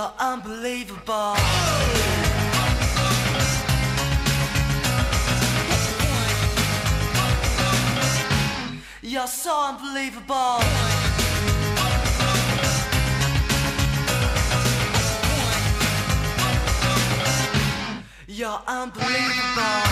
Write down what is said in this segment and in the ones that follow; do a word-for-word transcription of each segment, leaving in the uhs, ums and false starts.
You're unbelievable. You're so unbelievable. You're unbelievable.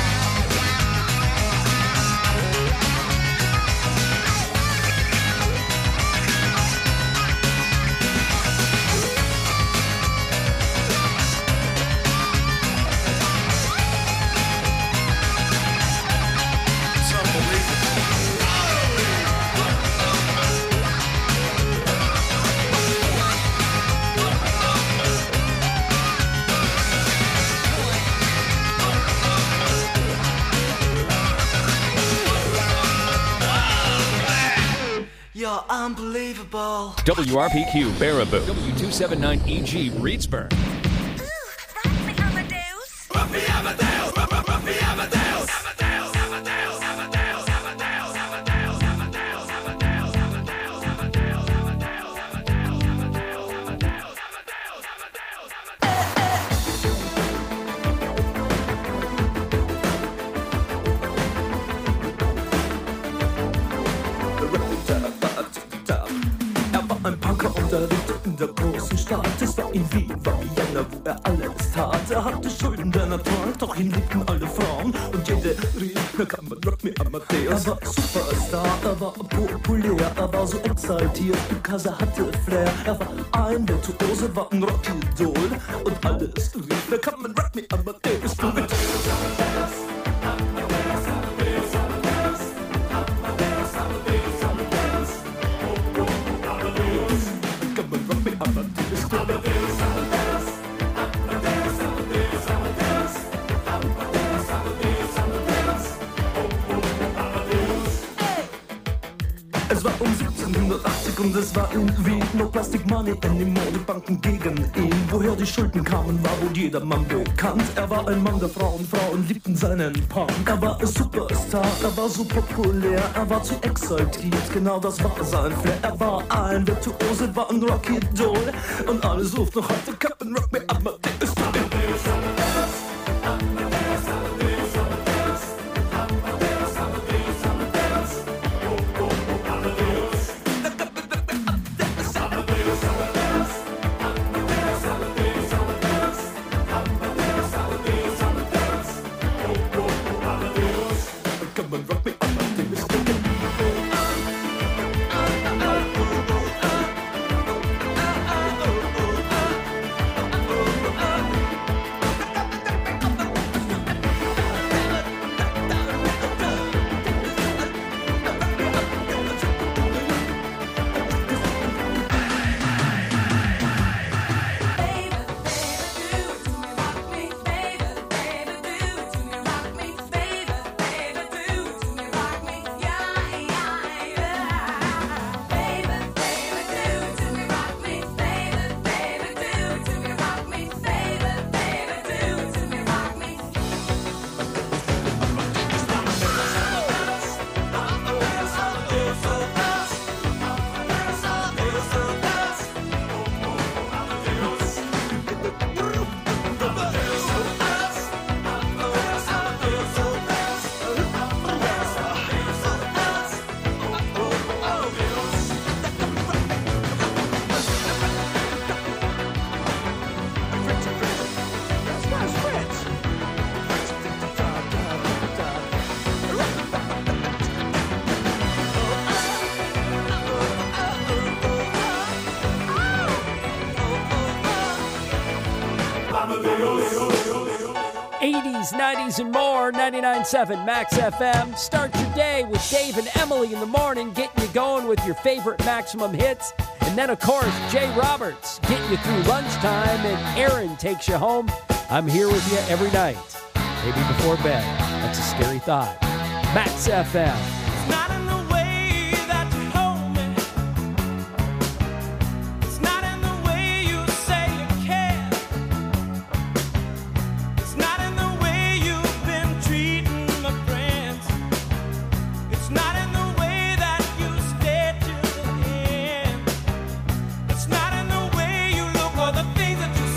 You're unbelievable. W R P Q Baraboo. W two seventy-nine E G Reedsburg. Ooh, rock me Amadeus. Rock me Amadeus. Rock, rock, rock me Amadeus. Amadeus, Amadeus, Amadeus, Amadeus, Amadeus, Amadeus, Amadeus, Amadeus, Amadeus, Amadeus, Ein Punker unterrichtet in der großen Stadt. Es war in Wien, war Vienna, wo er alles tat. Er hatte Schulden, denn er trank, doch ihn liebten alle Frauen. Und jede rief, na kann man Rock me Amadeus. Er war Superstar, er war populär, er war so exaltiert, because er hatte Flair. Er war ein Virtuose, war ein Rockidol. Und alles rief, na kann man Rock me Amadeus. Du mit Es war um siebzehnhundertachtzig und es war in Wien. No Plastic Money anymore, die Banken gegen ihn. Woher die Schulden kamen, war wohl jedermann bekannt. Er war ein Mann der Frauen, Frauen liebten seinen Punk. Er war ein Superstar, er war so populär, er war zu exaltiert, genau das war sein Flair. Er war ein Virtuose, war ein Rockidol. Und alle suchten noch heute Captain Rock me Amadeus. eighties, nineties, and more. ninety-nine point seven Max F M. Start your day with Dave and Emily in the morning, getting you going with your favorite Maximum hits. And then, of course, Jay Roberts getting you through lunchtime, and Aaron takes you home. I'm here with you every night, maybe before bed. That's a scary thought. Max F M. It's not in the way that you hold me. It's not in the way you say you care. It's not in the way you've been treating my friends. It's not in the way that you stay till the end. It's not in the way you look or the things that you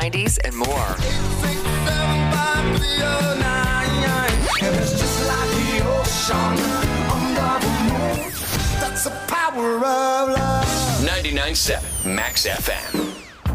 nineties, and more. It's just like the ocean under the moon. That's the power of love. ninety-nine point seven Max F M.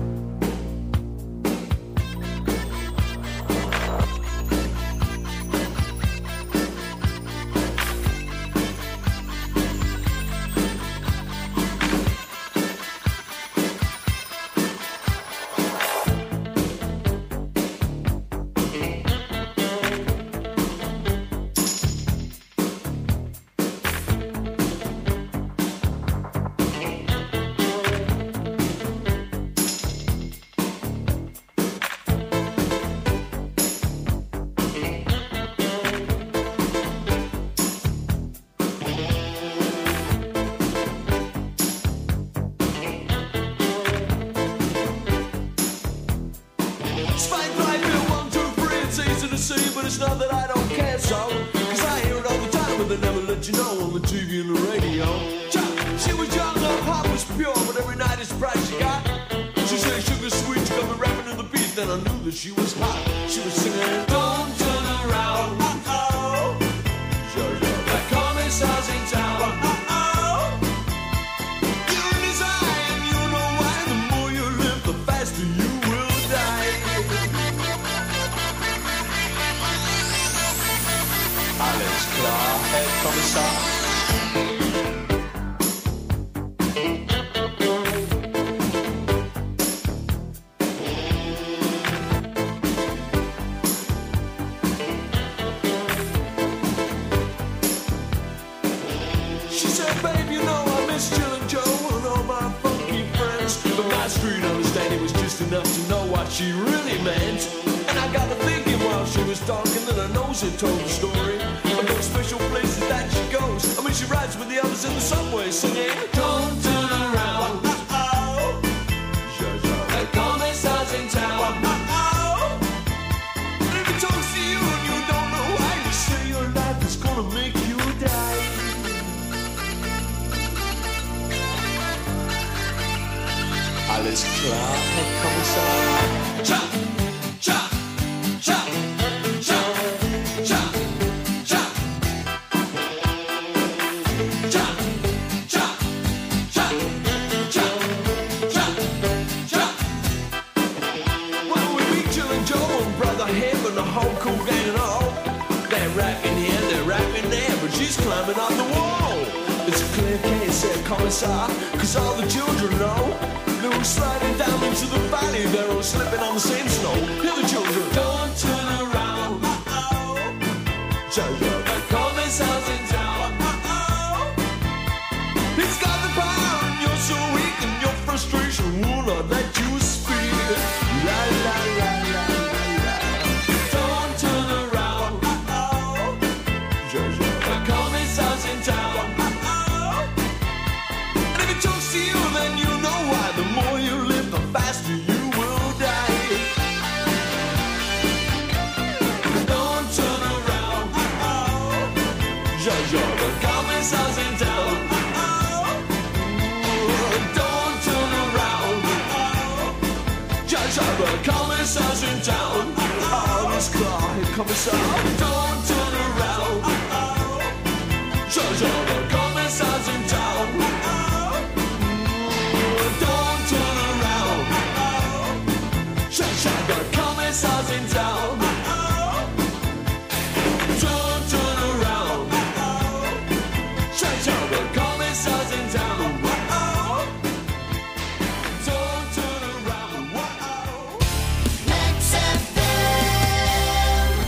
It's not that I don't care so, cause I hear it all the time, but they never let you know on the T V and the radio. She was young, her heart was pure, but every night it's price she got. She said sugar sweet, she got me rapping to the beat, then I knew that she was hot. She was singing, don't turn around, uh-oh. That commissar's in town, uh-oh. You're in his eye, and you know why. The more you live, the faster you will die. Alles klar, Herr Kommissar. She said, babe, you know I miss Jill and Joe and all my funky friends. But my street understanding was just enough to know what she really meant. And I got to thinking while she was talking that her nose had told the story of those special places that she goes. I mean, she rides with the others in the subway singing, don't turn around, uh-oh. The commissar's in town, uh-oh. And if he talks to you and you don't know why, you say your life is gonna make you die. Alles klar, Herr Kommissar. Cha, cha, cha, cha, cha, cha. Cha, cha, cha, cha, cha, cha. Well, we meet Jill and Joe and Brother Hip and the whole cool gang and all. They're rapping here, they're rapping there, but she's climbing up the wall. It's a clear case, Herr Kommissar, cause all the children know. They were sliding down into the valley, they're all slipping on the same snow. Hear the children, don't turn around, uh-oh. The commissar's in town, uh-oh. He's got the power and you're so weak, and your frustration will not let you speak. La la la la la la. Don't turn around, uh-oh. The commissar's in town, uh-oh. And if he talks to you, then you know why. The more you live, the faster you will die. Don't turn around, uh-oh. The commissar's in town, uh-oh. Don't turn around, uh-oh. The commissar's in town, uh-oh. Alles klar, Herr Kommissar. Don't turn around, uh-oh. The commissar's in town, uh-oh. Don't turn around, uh-oh. The commissar's in town, uh-oh. Don't turn around, uh-oh. The commissar's in town, uh-oh. Don't turn around, uh-oh. Max F M.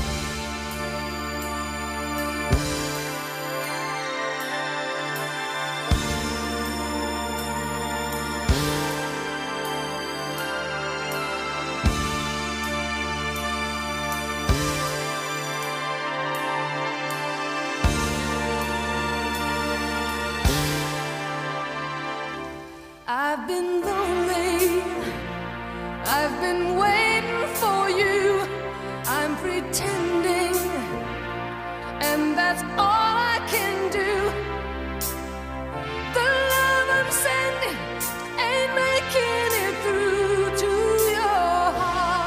I've been lonely, I've been waiting for you, I'm pretending, and that's all I can do. The love I'm sending ain't making it through to your heart.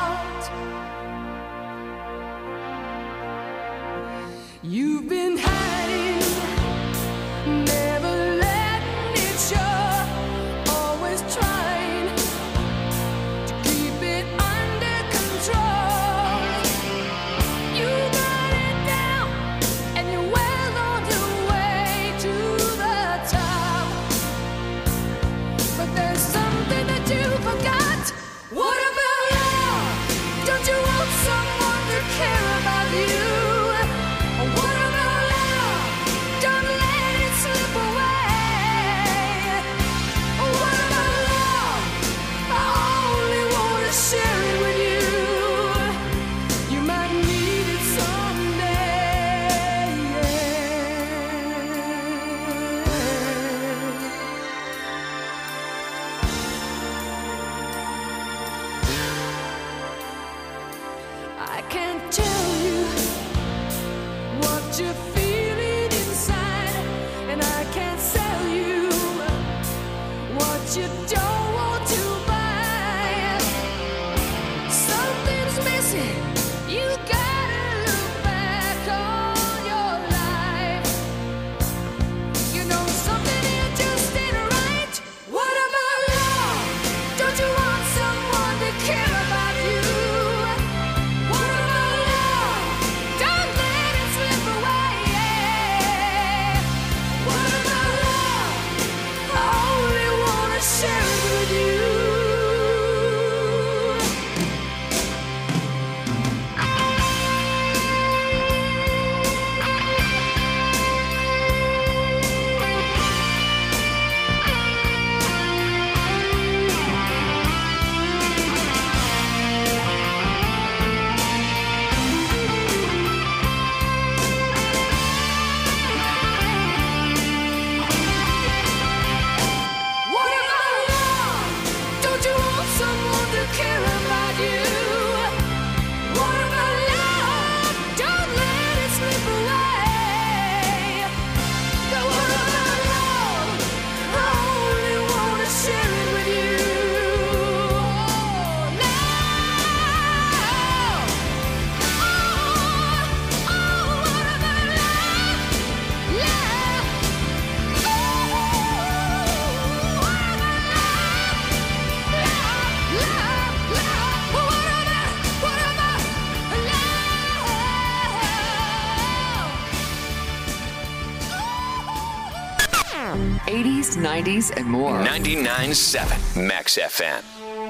eighties, nineties, and more. ninety-nine point seven Max F M.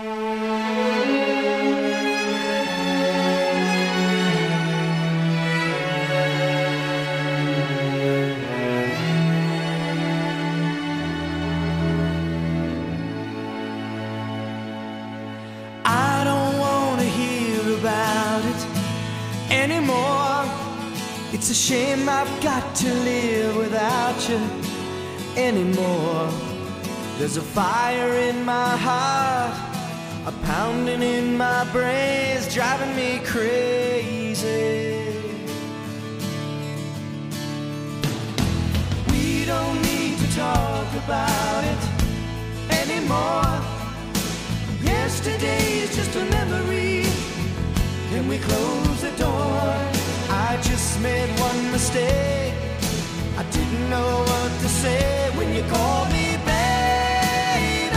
I don't want to hear about it anymore. It's a shame I've got to live without you anymore. There's a fire in my heart, a pounding in my brains, driving me crazy. We don't need to talk about it anymore. Yesterday is just a memory. Can we close the door? I just made one mistake. I didn't know what to say when you called me baby.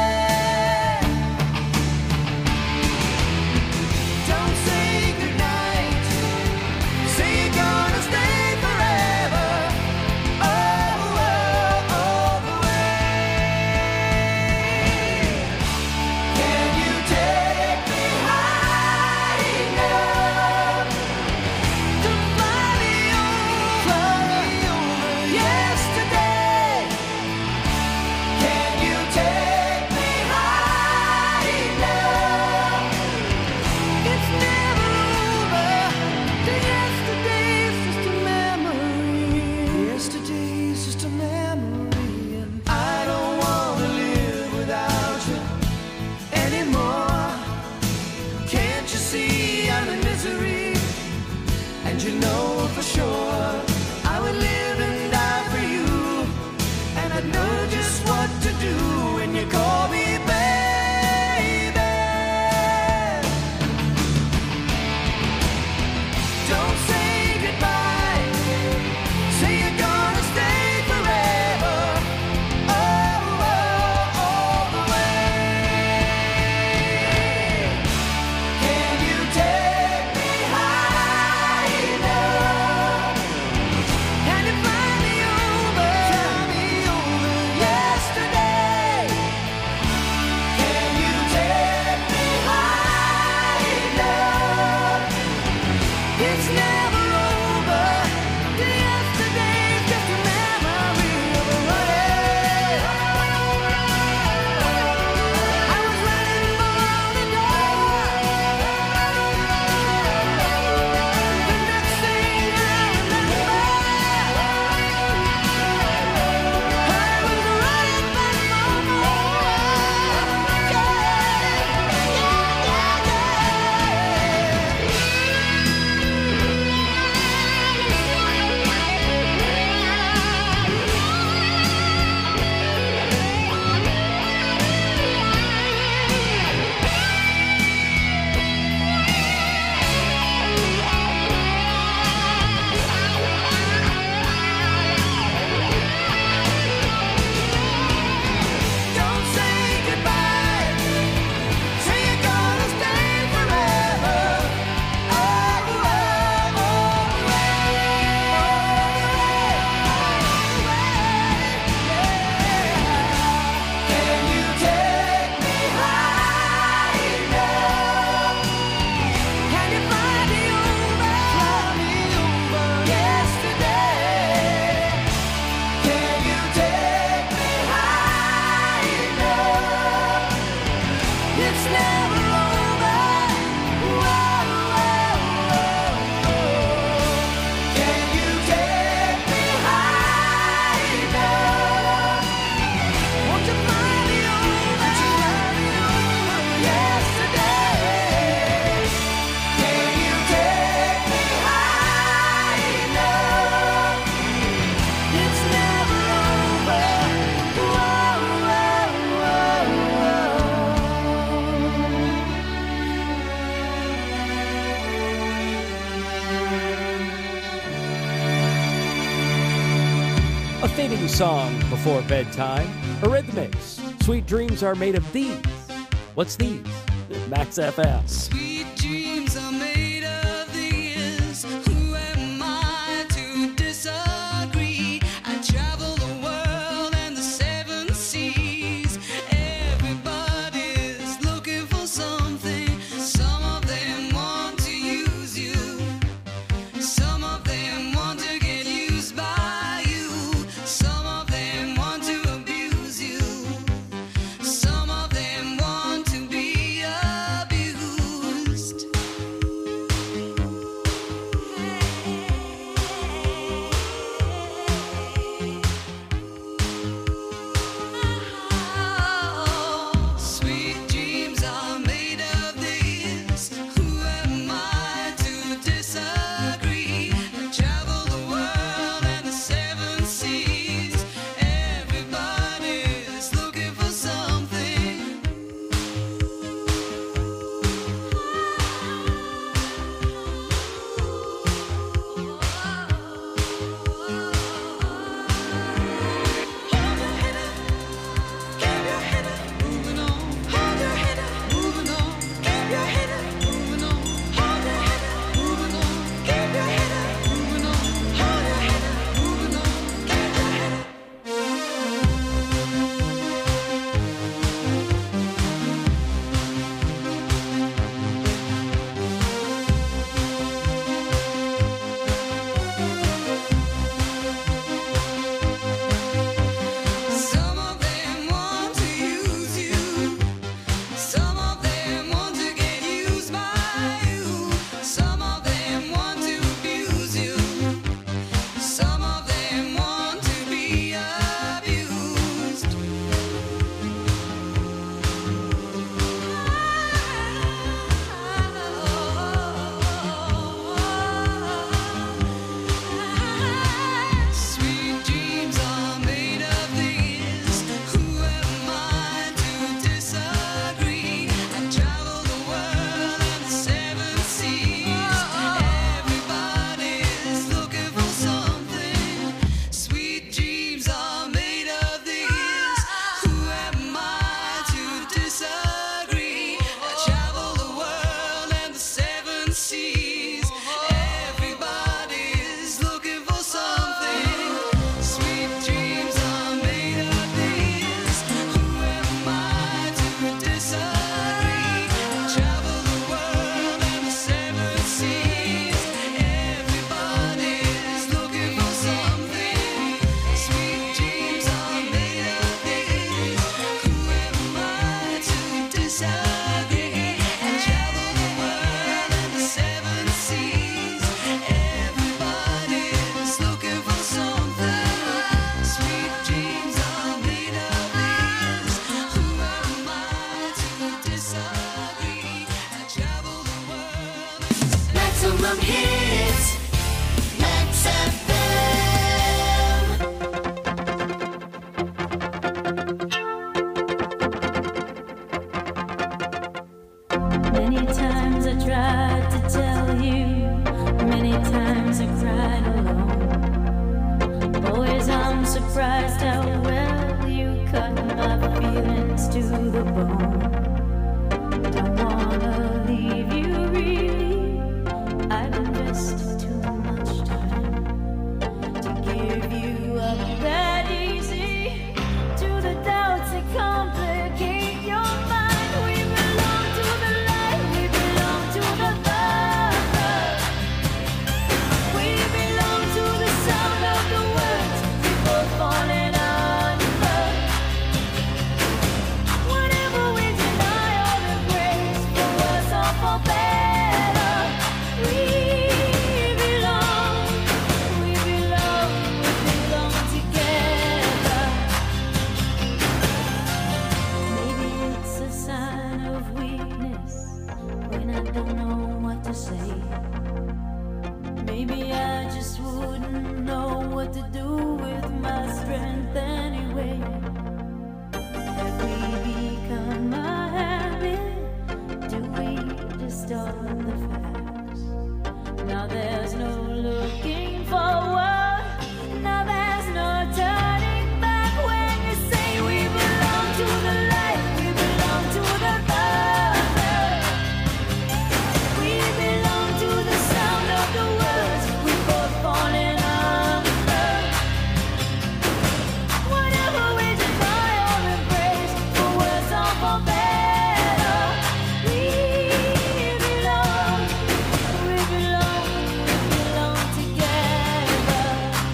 Don't say goodnight. Say you're gonna stay forever. Oh, oh, all the way. Can you take me high enough to fly me over yesterday? Can you take me high enough? It's never over. The yesterday's just a memory. Yesterday's just a memory, and I don't want to live without you anymore. Can't you see I'm in misery? And you know for sure I would live and die for you. And I'd know just what to do when you call me baby. Don't say goodbye. Say you're gonna stay forever. Oh, oh, all the way. Can you take me high enough? Can you fly me over? Fly me over yesterday. Can you take me high enough? It's never over. The yesterday's just a memory of a running. I was running for the door. The next thing I remember, I was running back for more. Yeah, Don't say goodbye. Say you're gonna stay forever. Oh, oh, all the way. Can you take me high enough? Can you fly me over? Fly me over yesterday. Can you take me high enough? It's never over. Whoa, whoa, whoa. Can you take me high enough? Won't you fly me over? Yesterday. Can you take me high enough? It's never over. Whoa, whoa, A fitting song before bedtime. Eurythmics. Sweet dreams are made of these. What's these? Max F M. Sweet dreams are made of these. Who am I to disagree? I travel the world surprised how well you cut my feelings to the bone. Don't wanna leave you really. I've invested too much time to give you up that easy. To the doubts that complicate your mind. We belong to the light, we belong to the thunder. We belong to the sound of the words we both falling under. Whatever we deny or embrace, for worse or for better, we belong, we belong, we belong together. Maybe it's a sign of weakness when I don't know what to say. Maybe I just wouldn't know what to do with my strength anyway. Have we become a habit? Do we distort the facts? Now there's no looking forward. Now there's no turning back when you say we belong to the light, we belong to the thunder. We belong to the sound of the words we both falling under. Whatever we deny or embrace, for worse or for better, we belong, we belong, we belong together.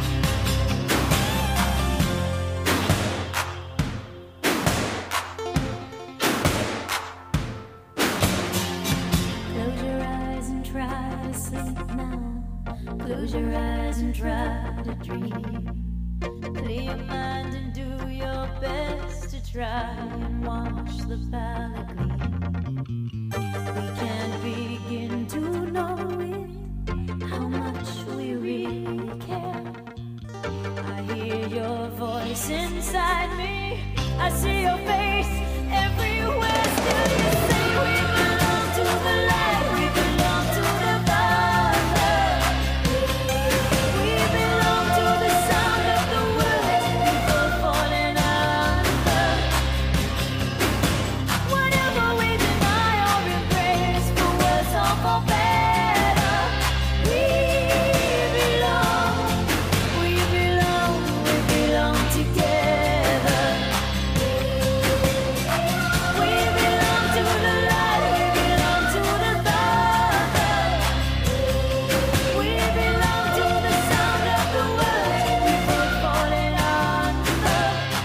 Close your eyes and try to sleep now. Close your eyes and try to dream. Clear your mind and do your best to try and watch the palette gleam. We can't begin to know it, how much we really care. I hear your voice inside me. I see your face everywhere. Still you say we belong to the light, we belong to the thunder. We belong to the sound of the words we both falling under. Whatever we deny or embrace, for worse or for better, we belong, we belong, we belong together. We belong to the light, we belong to the thunder. We belong to the sound of the words we both falling under.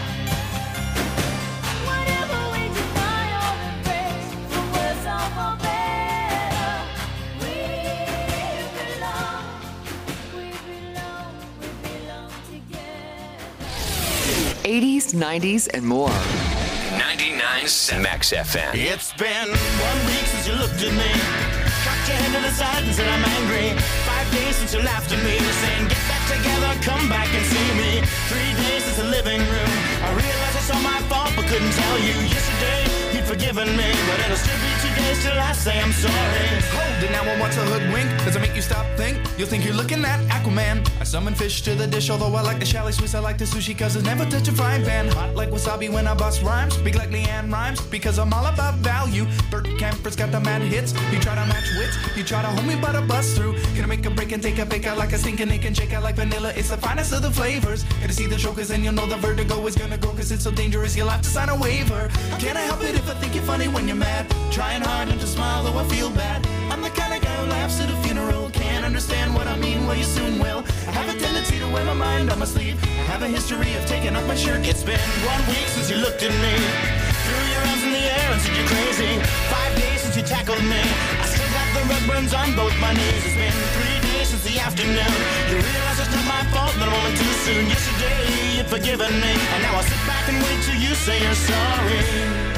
Whatever we deny or embrace, for worse or for better, we belong, we belong, we belong together. eighties, nineties, and more. ninety-nine Max F M. It's been one week since you looked at me, cocked your head to the side and said I'm angry. Five days since you laughed at me, saying get back together, come back and see me. Three days since the living room, I realized it's all my fault but couldn't tell you. Yesterday you'd forgiven me, but it'll still be two days till I say I'm sorry. Hold it now, I want to hoodwink. Does it make you stop, think? You'll think you're looking at Aquaman. I summon fish to the dish, although I like the chalet Swiss, I like the sushi, cause it's never touch a frying pan. Hot like wasabi when I bust rhymes, big like Leanne rhymes, because I'm all about value. Bert Camper's got the mad hits, you try to match wits, you try to hold me but I bust through. Gonna make a break and take a bake out like a stinking Nick and shake out like vanilla, it's the finest of the flavors. Gonna see the chokers and you'll know the vertigo is gonna go, cause it's so dangerous you'll have to sign a waiver. Can't I help it if I think you're funny when you're mad? Trying hard not to smile though I feel bad. I'm the kind of guy who laughs at a funeral. Can't understand what I mean, well you soon will. I have a tendency to wear my mind on my sleeve. I have a history of taking off my shirt. It's been one week since you looked at me, threw your arms in the air and said you're crazy. Five days since you tackled me, I still got the red burns on both my knees. It's been three days since the afternoon, you realize it's not my fault, but I'm only too soon. Yesterday you'd forgiven me, and now I'll sit back and wait till you say you're sorry.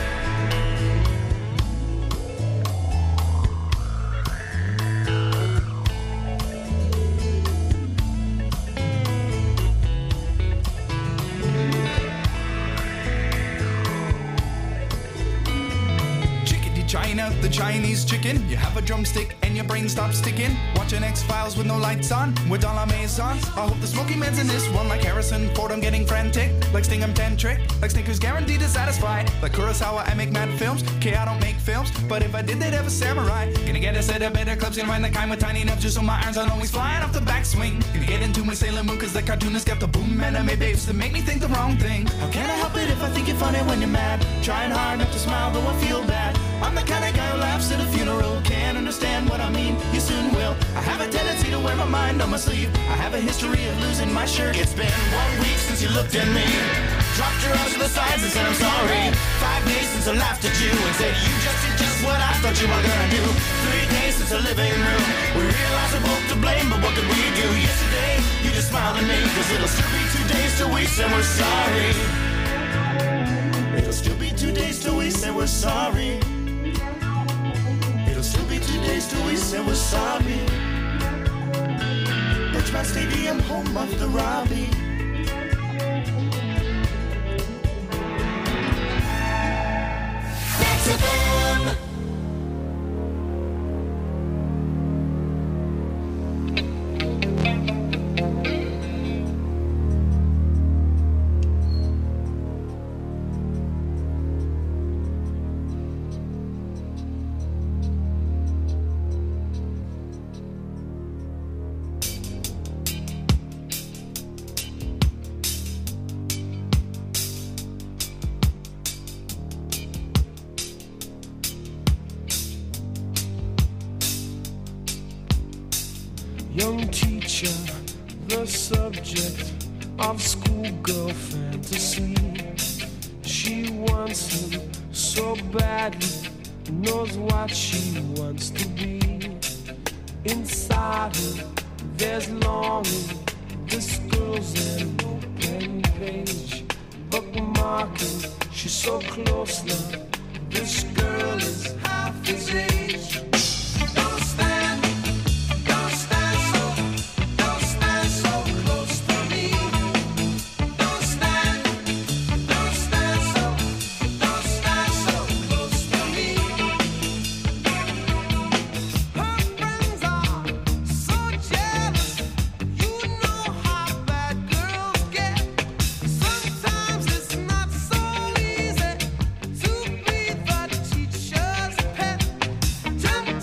China, the Chinese chicken. You have a drumstick and your brain stops sticking. Watching X-Files with no lights on, with all our maisons. I hope the smoky man's in this one like Harrison Ford. I'm getting frantic, like Sting I'm tantric, like Snickers guaranteed to satisfy. Like Kurosawa, I make mad films. Okay, I don't make films, but if I did, they'd have a samurai. Gonna get a set of better clubs, gonna find the kind with tiny nubs, just so my irons aren't always flying off the backswing. Gonna get into my Sailor Moon, cause the cartoonist kept the boom anime babes that make me think the wrong thing. How can I help it if I think you're funny when you're mad? Trying hard not to smile, though I feel bad. I'm the kind of guy who laughs at a funeral. Can't understand what I mean, you soon will. I have a tendency to wear my mind on my sleeve. I have a history of losing my shirt. It's been one week since you looked at me, dropped your arms to the sides and said I'm sorry. Five days since I laughed at you and said you just did just what I thought you were gonna do. Three days since the living room, we realized we're both to blame, but what could we do? Yesterday, you just smiled at me, cause it'll still be two days till we say we're sorry. It'll still be two days till we say we're sorry. It'll still be two days till we say we're sorry. Birchmount Stadium, home of the Robbie. Max F M. Young teacher, the subject of schoolgirl fantasy. She wants him so badly, knows what she wants to be. Inside her, there's longing. This girl's an open page, bookmarking. She's so close now. This girl is half his age. Don't stand. Jump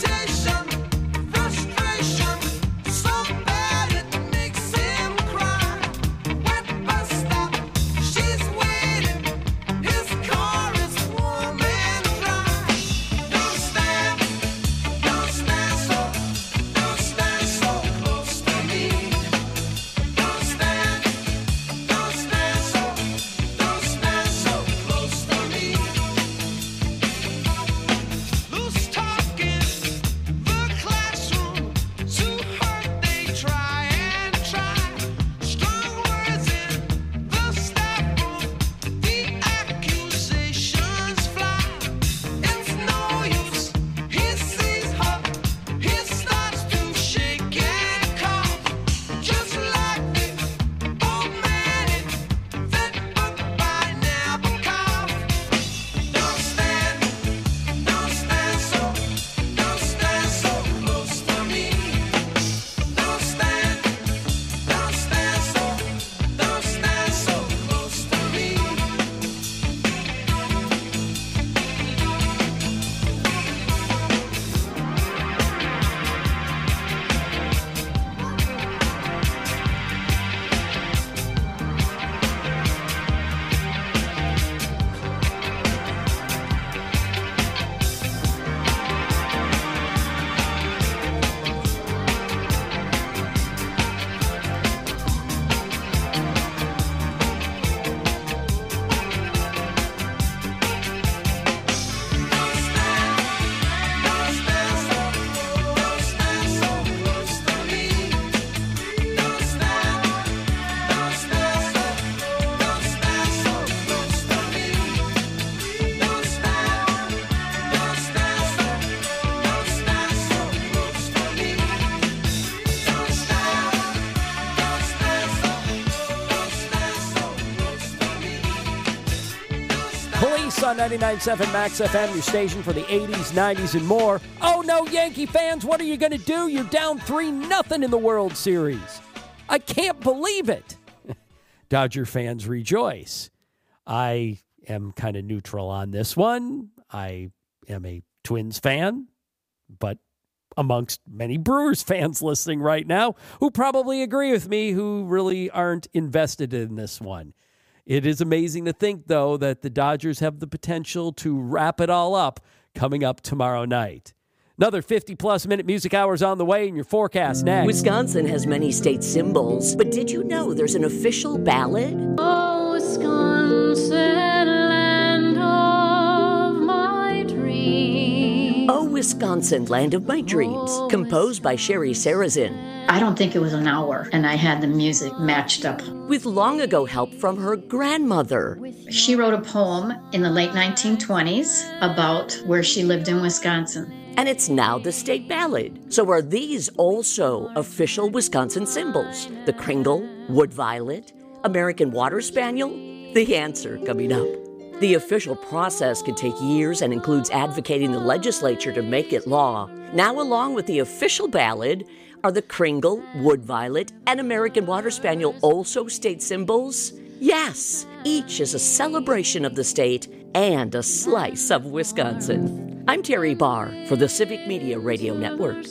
Reese on ninety-nine point seven Max F M, your station for the eighties, nineties, and more. Oh no, Yankee fans, what are you going to do? You're down three nothing in the World Series. I can't believe it. Dodger fans rejoice. I am kind of neutral on this one. I am a Twins fan, but amongst many Brewers fans listening right now who probably agree with me, who really aren't invested in this one. It is amazing to think, though, that the Dodgers have the potential to wrap it all up coming up tomorrow night. Another fifty-plus minute music hours on the way in your forecast next. Wisconsin has many state symbols, but did you know there's an official ballad? Oh, Wisconsin, land of my dreams. Oh, Wisconsin, land of my dreams, composed by Sherry Sarazin. I don't think it was an hour, and I had the music matched up. With long ago help from her grandmother. She wrote a poem in the late nineteen twenties about where she lived in Wisconsin. And it's now the state ballad. So are these also official Wisconsin symbols? The Kringle, Wood Violet, American Water Spaniel? The answer coming up. The official process can take years and includes advocating the legislature to make it law. Now, along with the official ballad, are the Kringle, Wood Violet, and American Water Spaniel also state symbols? Yes, each is a celebration of the state and a slice of Wisconsin. I'm Terry Barr for the Civic Media Radio Network.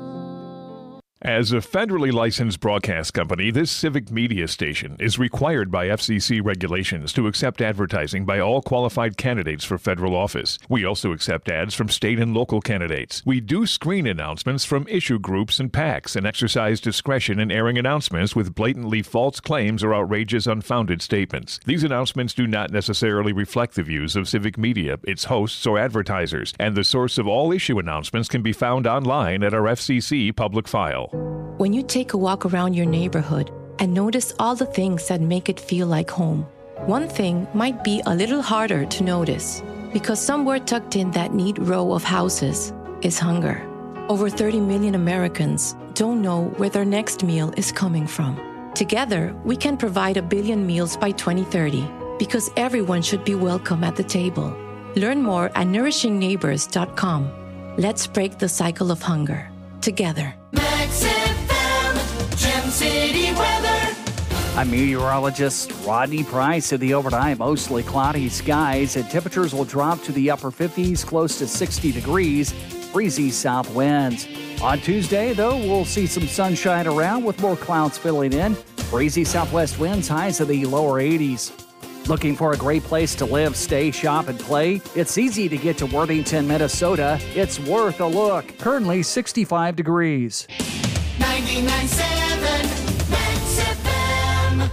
As a federally licensed broadcast company, this Civic Media station is required by F C C regulations to accept advertising by all qualified candidates for federal office. We also accept ads from state and local candidates. We do screen announcements from issue groups and PACs and exercise discretion in airing announcements with blatantly false claims or outrageous, unfounded statements. These announcements do not necessarily reflect the views of Civic Media, its hosts, or advertisers, and the source of all issue announcements can be found online at our F C C public file. When you take a walk around your neighborhood and notice all the things that make it feel like home, one thing might be a little harder to notice because somewhere tucked in that neat row of houses is hunger. Over thirty million Americans don't know where their next meal is coming from. Together, we can provide a billion meals by twenty thirty because everyone should be welcome at the table. Learn more at nourishing neighbors dot com. Let's break the cycle of hunger together. Max F M, Gem City weather. I'm meteorologist Rodney Price. In the overnight, mostly cloudy skies and temperatures will drop to the upper fifties, close to sixty degrees, breezy south winds. On Tuesday, though, we'll see some sunshine around with more clouds filling in. Breezy southwest winds, highs in the lower eighties. Looking for a great place to live, stay, shop, and play? It's easy to get to Worthington, Minnesota. It's worth a look. Currently sixty-five degrees. ninety-nine point seven Max F M.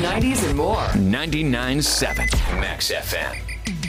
nineties and more. ninety-nine point seven Max F M.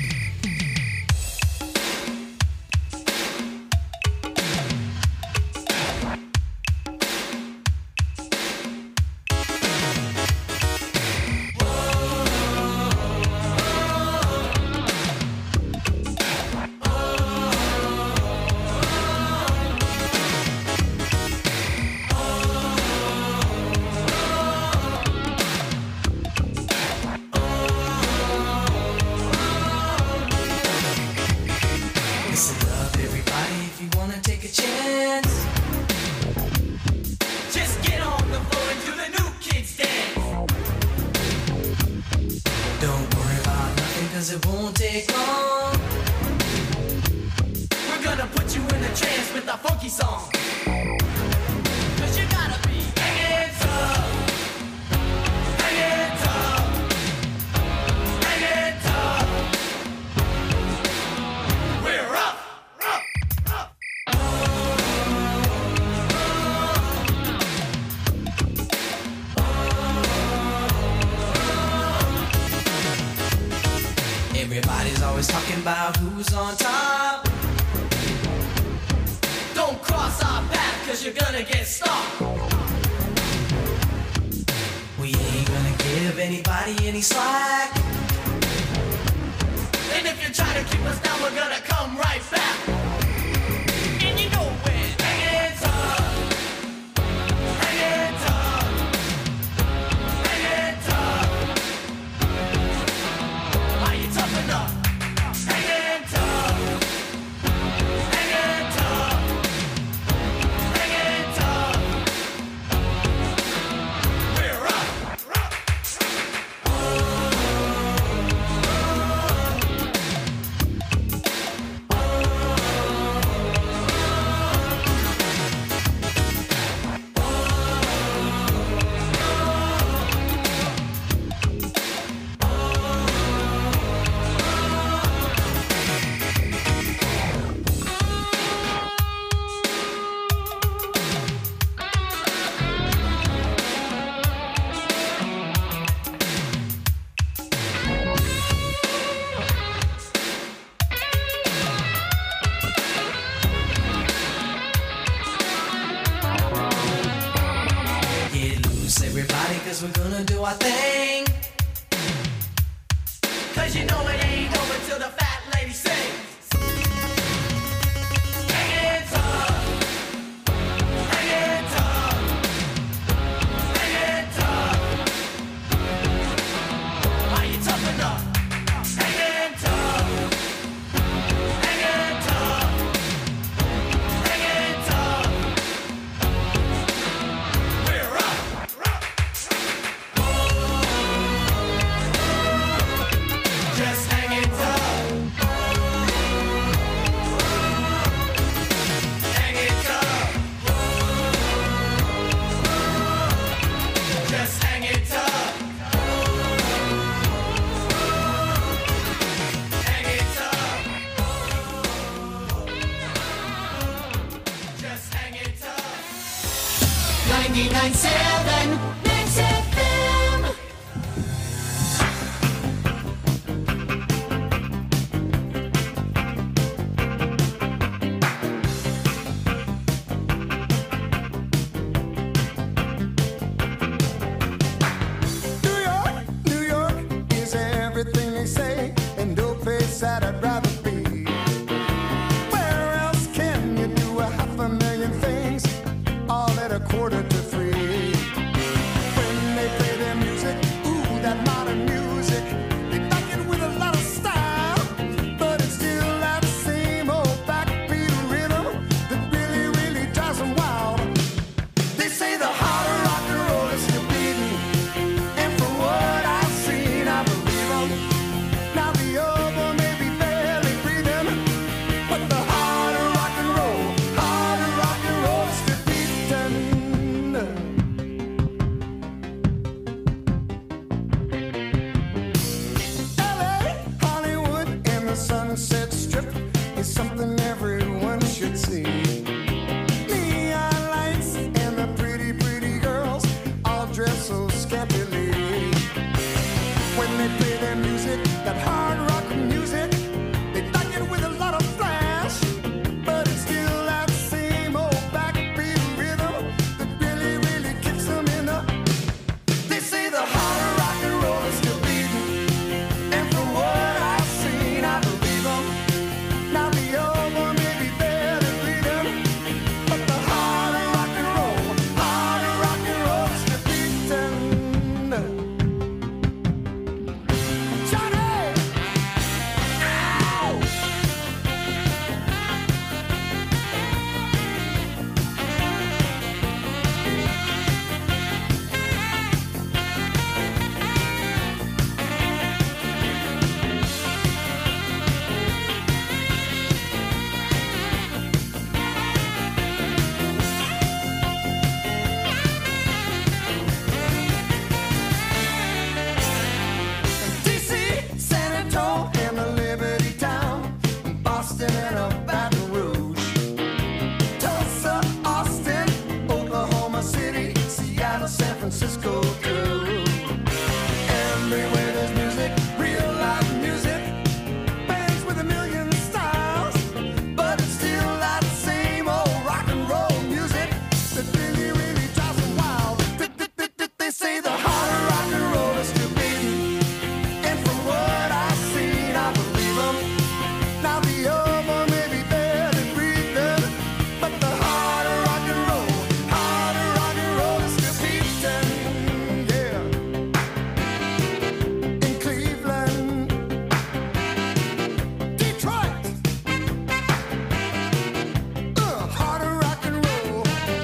Listen up, everybody, if you wanna take a chance. Just get on the floor and do the new kids dance. Don't worry about nothing, cause it won't take long. We're gonna put you in a trance with a funky song. Cause you gotta be hanging tough. Hanging tough. Hanging tough. We're up. Everybody's always talking about who's on top. Don't cross our path, cause you're gonna get stopped. We ain't gonna give anybody any slack. And if you try to keep us down, we're gonna come right back. And you know we're hanging tough. Hanging tough. Hanging tough. Are you tough enough? Hanging tough. Hanging tough. Hanging tough. We're up. Get loose, everybody, cause we're gonna do our thing. Cause you know it ain't over till the fat lady sings. Hanging tough. Hanging tough. Hanging tough. Are you tough enough? Hanging tough. Hanging tough. Hanging tough. We're up. Just hanging tough. Hanging tough. Just hanging tough. Hanging tough. Just hanging tough. ninety-nine point seven Max F M. New York, New York is everything they say, and no place that I'd rather be. Where else can you do a half a million things, all at a quarter to three? when they play their music, that hard rock music. They like it with a lot of flash, but it's still that same old backbeat rhythm that really, really kicks them in the. They say the hard rock and roll is still beating, and from what I've seen, I believe them. Now the old one may be barely breathing, but the hard rock and roll, hard rock and roll is still beating. Johnny! Ow! D C, San Antonio, and the Liberty Town, Boston and a Baton Rouge, Tulsa, Austin, Oklahoma City, Seattle, San Francisco too. Everywhere there's music, real live music, bands with a million styles, but it's still that same old rock and roll music that really, really drives them wild. Th- th- th- th- They say the harder rock and roll is still beating, and from what I've seen, I believe them. Now the old one may be barely breathing, but the harder rock and roll, harder rock and roll is still beating, yeah. In Cleveland, Detroit, uh, harder rock and roll.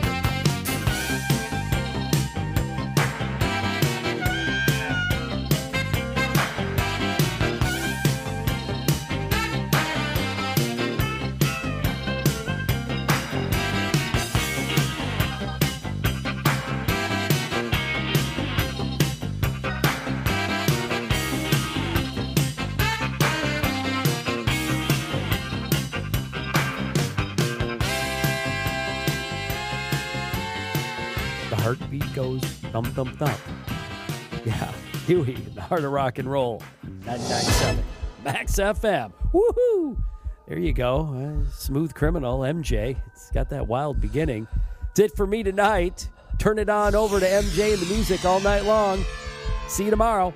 The heartbeat goes thump, thump, thump. Yeah, Huey, the heart of rock and roll, ninety-nine point seven Max F M. Woohoo! There you go. Uh, Smooth Criminal, M J. It's got that wild beginning. It's it for me tonight. Turn it on over to M J and the music all night long. See you tomorrow.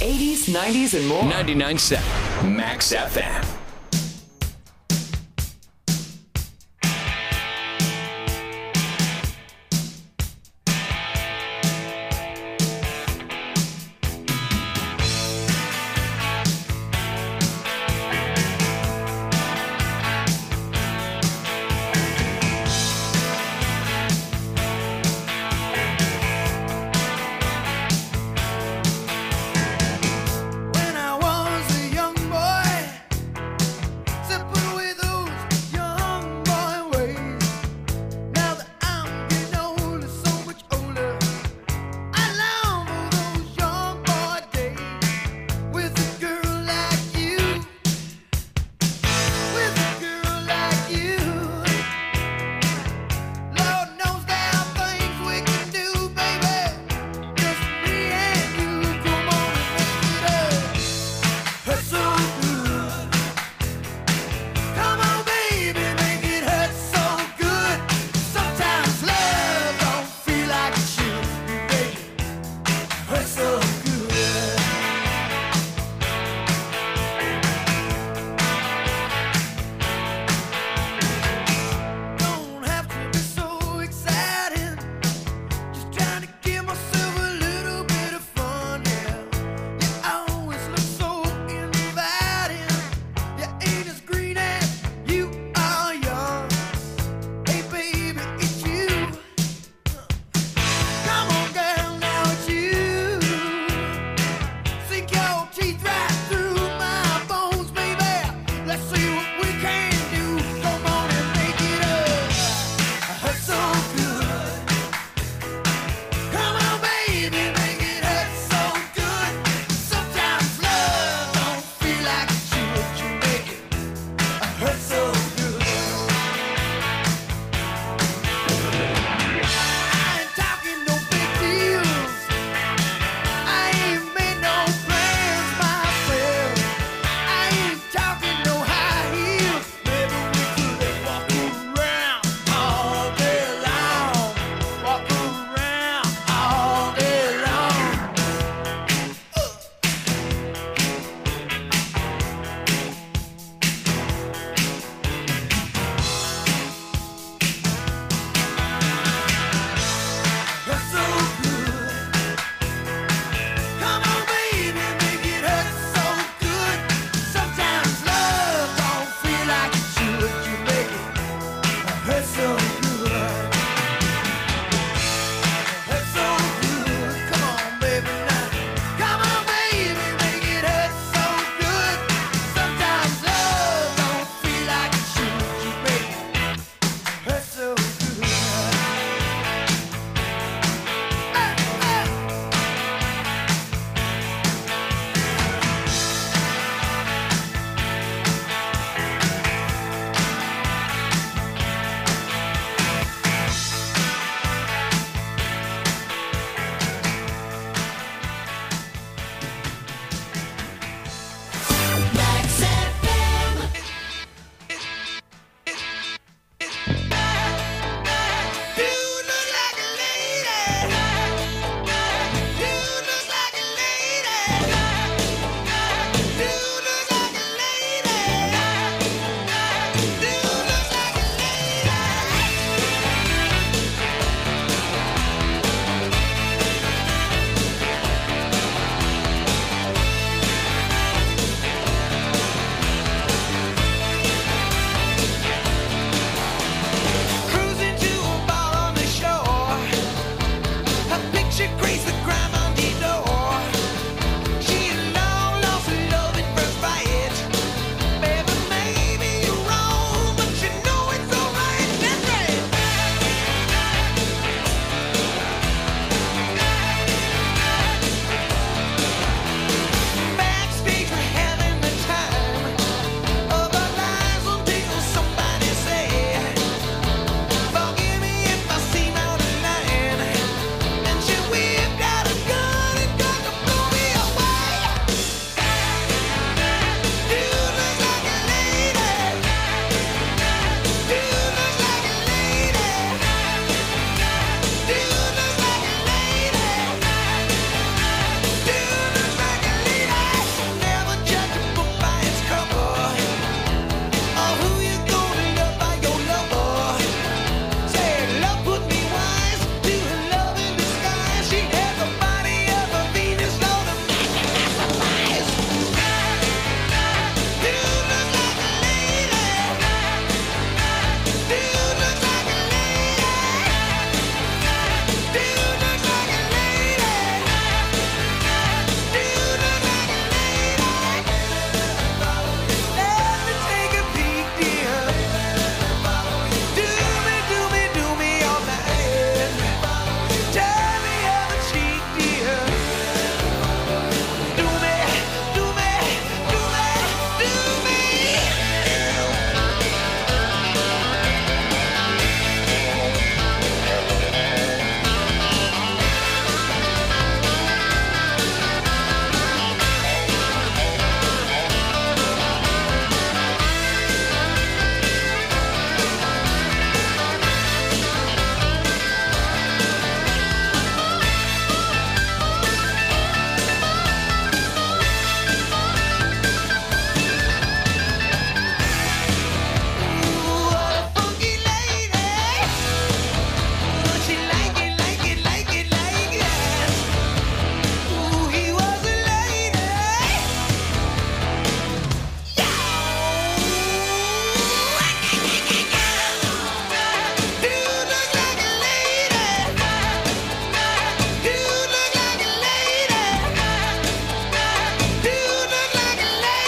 eighties, nineties, and more. ninety-nine point seven Max F M.